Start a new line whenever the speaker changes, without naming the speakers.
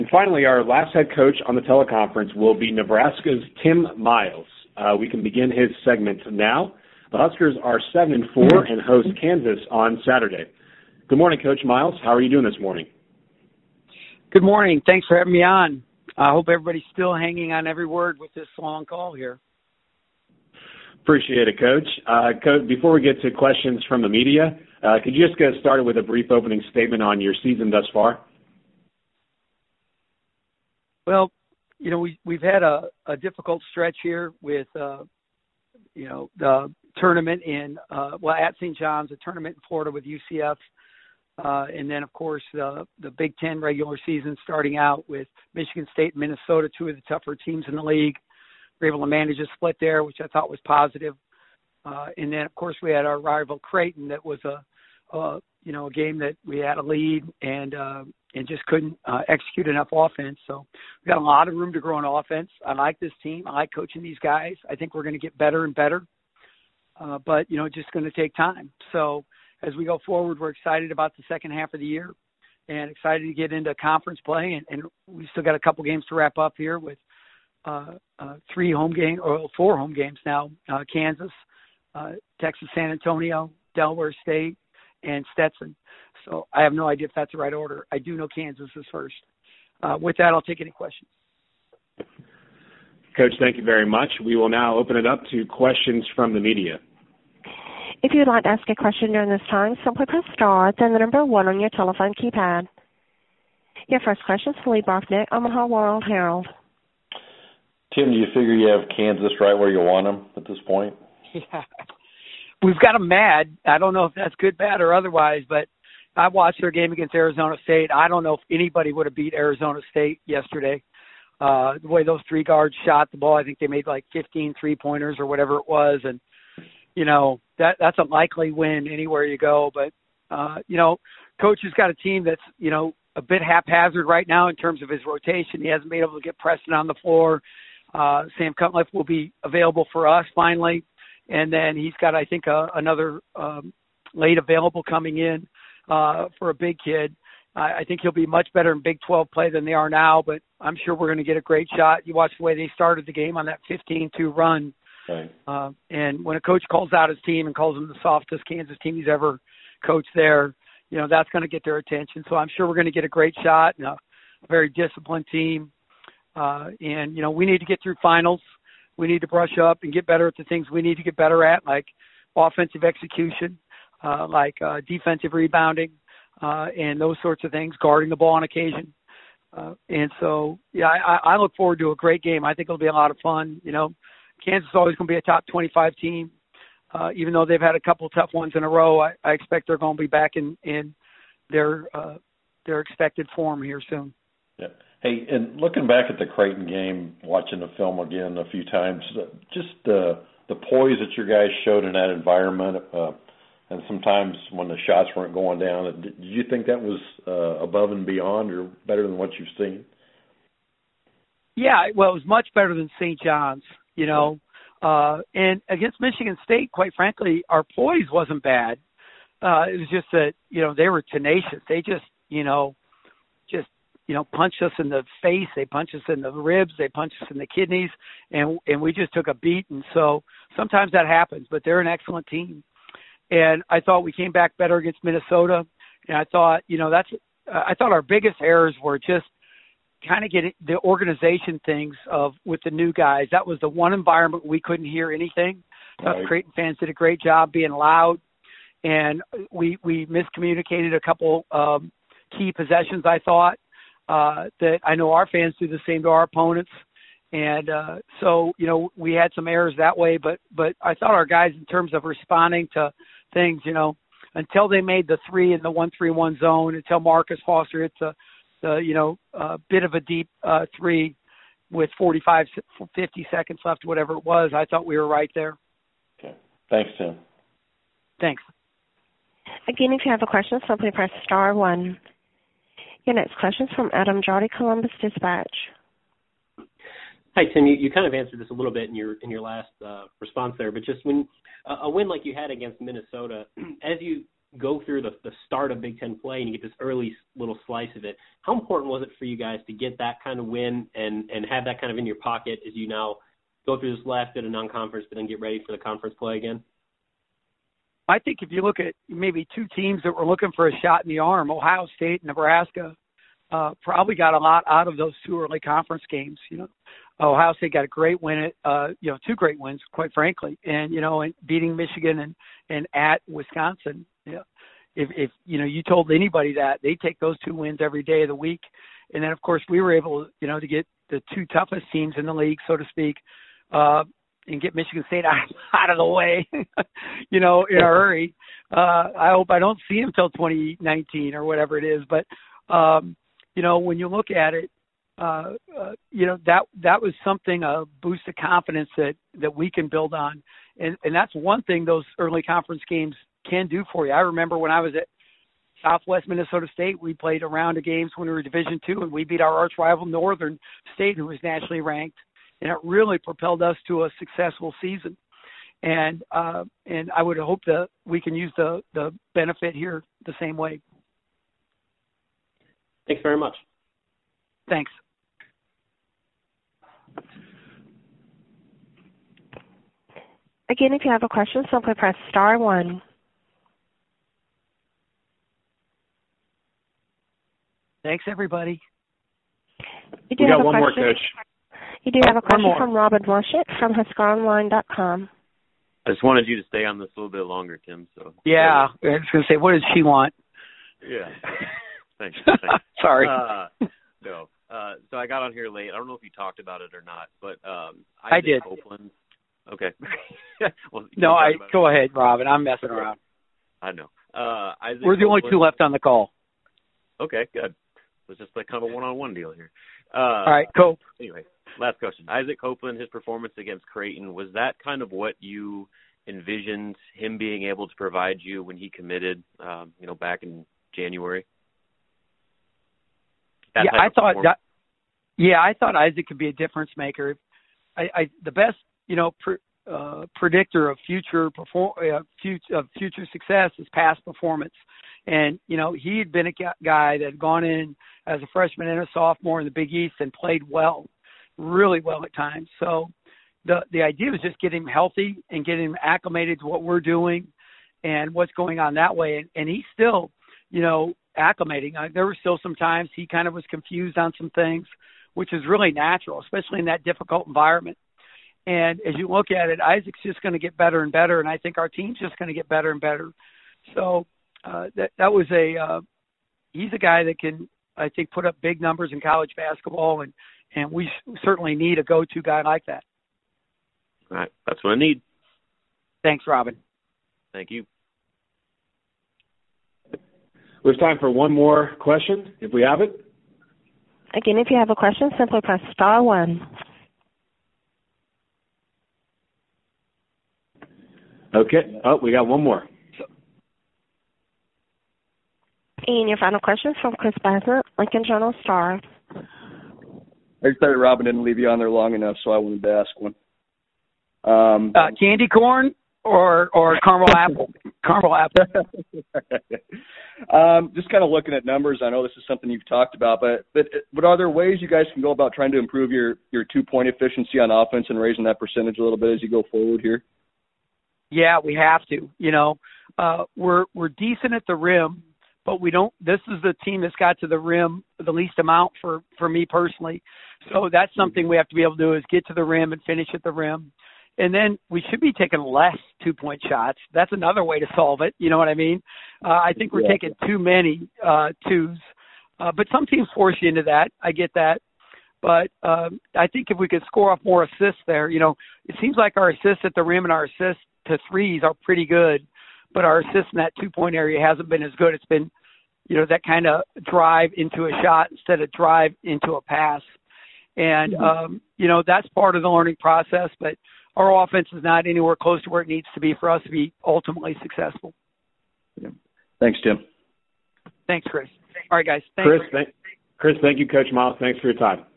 And finally, our last head coach on the teleconference will be Nebraska's Tim Miles. We can begin his segment now. The Huskers are 7-4 and host Kansas on Saturday. Good morning, Coach Miles. How are you doing this morning?
Good morning. Thanks for having me on. I hope everybody's still hanging on every word with this long call here.
Appreciate it, Coach. Coach, before we get to questions from the media, could you just get started with a brief opening statement on your season thus far?
Well, we've had a difficult stretch here with, the tournament at St. John's, a tournament in Florida with UCF, and then, of course, the Big Ten regular season starting out with Michigan State and Minnesota, two of the tougher teams in the league. We were able to manage a split there, which I thought was positive. And then, of course, we had our rival Creighton that was a game that we had a lead and just couldn't execute enough offense. So we've got a lot of room to grow on offense. I like this team. I like coaching these guys. I think we're going to get better and better. But, it's just going to take time. So as we go forward, we're excited about the second half of the year and excited to get into conference play. And we still got a couple games to wrap up here with 4 home games now, Kansas, Texas San Antonio, Delaware State, and Stetson. So I have no idea if that's the right order. I do know Kansas is first. With that, I'll take any questions.
Coach, thank you very much. We will now open it up to questions from the media.
If you would like to ask a question during this time, simply press star, then the number 1 on your telephone keypad. Your first question is Lee Barknick, Omaha World Herald.
Tim, do you figure you have Kansas right where you want them at this point?
Yeah. We've got them mad. I don't know if that's good, bad, or otherwise, but I watched their game against Arizona State. I don't know if anybody would have beat Arizona State yesterday. The way those 3 guards shot the ball, I think they made like 15 3-pointers or whatever it was. And, that's a likely win anywhere you go. But, Coach has got a team that's, a bit haphazard right now in terms of his rotation. He hasn't been able to get Preston on the floor. Sam Cutcliffe will be available for us finally. And then he's got, I think, another late available coming in for a big kid. I think he'll be much better in Big 12 play than they are now, but I'm sure we're going to get a great shot. You watch the way they started the game on that 15-2 run.
Right.
And when a coach calls out his team and calls them the softest Kansas team he's ever coached there, that's going to get their attention. So I'm sure we're going to get a great shot and a very disciplined team. And we need to get through finals. We need to brush up and get better at the things we need to get better at, like offensive execution, like defensive rebounding, and those sorts of things, guarding the ball on occasion. And so, I look forward to a great game. I think it'll be a lot of fun. Kansas is always going to be a top 25 team. Even though they've had a couple of tough ones in a row, I expect they're going to be back in their expected form here soon.
Yeah. Hey, and looking back at the Creighton game, watching the film again a few times, just the poise that your guys showed in that environment, and sometimes when the shots weren't going down, did you think that was above and beyond or better than what you've seen?
Yeah, well, it was much better than St. John's, and against Michigan State, quite frankly, our poise wasn't bad. It was just that, they were tenacious. They just punched us in the face. They punched us in the ribs. They punched us in the kidneys, and we just took a beat. And so sometimes that happens, but they're an excellent team. And I thought we came back better against Minnesota. And I thought, I thought our biggest errors were just kind of getting the organization things with the new guys. That was the one environment we couldn't hear anything.
Right.
Creighton fans did a great job being loud, and we miscommunicated a couple key possessions, I thought, that I know our fans do the same to our opponents. And so, we had some errors that way, but I thought our guys, in terms of responding to things, until they made the 3 in the 1-3-1 zone, until Marcus Foster hits the bit of a deep 3 with 50 seconds left, whatever it was, I thought we were right there.
Okay. Thanks, Tim.
Thanks.
Again, if you have a question, simply press star 1. Your next question is from Adam Jardy, Columbus Dispatch.
Hi, Tim. You kind of answered this a little bit in your last response there, but just when a win like you had against Minnesota, as you go through the start of Big Ten play and you get this early little slice of it. How important was it for you guys to get that kind of win and have that kind of in your pocket as you now go through this last bit of non-conference but then get ready for the conference play again?
I think if you look at maybe two teams that were looking for a shot in the arm, Ohio State and Nebraska, probably got a lot out of those two early conference games. Ohio State got a great win, two great wins, quite frankly, and beating Michigan and at Wisconsin. If you told anybody that, they take those two wins every day of the week. And then of course we were able to get the two toughest teams in the league, so to speak, and get Michigan State out of the way, in a hurry. I hope I don't see him till 2019 or whatever it is. But, when you look at it, that was something, a boost of confidence that we can build on. And that's one thing those early conference games can do for you. I remember when I was at Southwest Minnesota State, we played a round of games when we were Division II, and we beat our arch rival Northern State, who was nationally ranked. And it really propelled us to a successful season. And I would hope that we can use the benefit here the same way.
Thanks very much.
Thanks.
Again, if you have a question, simply press star 1.
Thanks, everybody.
We
got one more, Coach.
You do have a question from Robin Marshett from HuskerOnline.com.
I just wanted you to stay on this a little bit longer, Tim. So
yeah, I was going to say, what does she want?
Yeah. Thanks.
Sorry.
No. So I got on here late. I don't know if you talked about it or not, but
I did.
Copeland. Okay. Well,
no, go ahead, Robin. I'm messing around.
I know.
We're the only two left on the call.
Okay, good. It's just like kind of a one-on-one deal here.
All right, Cope.
Anyway, last question. Isaac Copeland, his performance against Creighton, was that kind of what you envisioned him being able to provide you when he committed, back in January?
I thought Isaac could be a difference maker. The best, predictor of future success is past performance. And, he had been a guy that had gone in as a freshman and a sophomore in the Big East and played well, really well at times. So the idea was just get him healthy and get him acclimated to what we're doing and what's going on that way. And he's still, acclimating. There were still some times he kind of was confused on some things, which is really natural, especially in that difficult environment. And as you look at it, Isaac's just going to get better and better, and I think our team's just going to get better and better. So he's a guy that can, I think, put up big numbers in college basketball, and we certainly need a go-to guy like that.
All right, that's what I need.
Thanks, Robin.
Thank you.
We have time for one more question, if we have it.
Again, if you have a question, simply press star 1.
Okay. Oh, we got one more.
And your final question is from Chris Bassett, Lincoln Journal-Star.
I decided Robin didn't leave you on there long enough, so I wanted to ask one.
Candy corn or caramel apple? Caramel apple.
Just kind of looking at numbers, I know this is something you've talked about, but are there ways you guys can go about trying to improve your 2-point efficiency on offense and raising that percentage a little bit as you go forward here?
Yeah, we have to. We're decent at the rim, but we don't. This is the team that's got to the rim the least amount for me personally. So that's something we have to be able to do, is get to the rim and finish at the rim. And then we should be taking less 2-point shots. That's another way to solve it. You know what I mean? I think we're taking too many twos. But some teams force you into that. I get that. But I think if we could score off more assists there, it seems like our assists at the rim and our assists to threes are pretty good, but our assists in that 2-point area hasn't been as good. It's been, that kind of drive into a shot instead of drive into a pass. And, that's part of the learning process, but our offense is not anywhere close to where it needs to be for us to be ultimately successful.
Yeah. Thanks, Tim.
Thanks, Chris. All right, guys. Thanks.
Chris, thank you, Coach Miles. Thanks for your time.